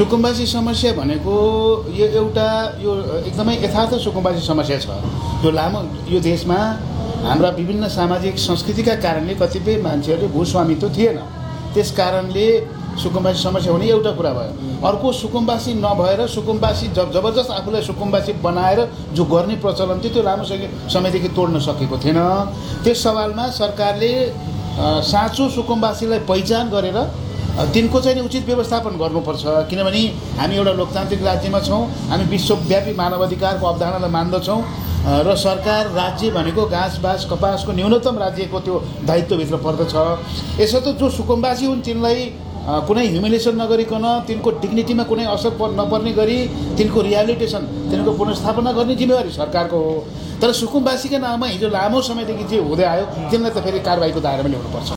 सुकुम्बासी समस्या भनेको यो एउटा यो एकदमै यथार्थ सुकुम्बासी समस्या छ। यो लामो यो देशमा हाम्रा विभिन्न सामाजिक संस्कृतिका कारणले कतिपय मान्छेहरूले भूस्वामित्व थिएन, त्यस कारणले सुकुम्बासी समस्या हुने एउटा कुरा भयो। अर्को सुकुम्बासी नभएर सुकुम्बासी जबरजस्त आफूलाई सुकुम्बासी बनाएर जो गर्ने प्रचलन थियो त्यो लामो समयदेखि तोड्न सकेको थिएन। त्यस सवालमा सरकारले साँचो सुकुम्बासीलाई पहिचान गरेर तिनको चाहिँ उचित व्यवस्थापन गर्नुपर्छ। किनभने हामी एउटा लोकतान्त्रिक राज्यमा छौँ, हामी विश्वव्यापी मानवाधिकारको अवधारणालाई मान्दछौँ र सरकार राज्य भनेको घाँस कपासको न्यूनतम राज्यको त्यो दायित्वभित्र पर्दछ। यसो त जो सुकुम्बासी हुन् तिनलाई कुनै ह्युमिलेसन नगरिकन तिनको डिग्निटीमा कुनै असर नपर्ने गरी तिनको रिहेबिलिटेसन तिनको पुनर्स्थापना गर्ने जिम्मेवारी सरकारको हो। तर सुकुम्बासीका नाममा हिजो लामो समयदेखि जे हुँदै आयो तिनलाई त फेरि कारबाहीको दायरामा ल्याउनुपर्छ।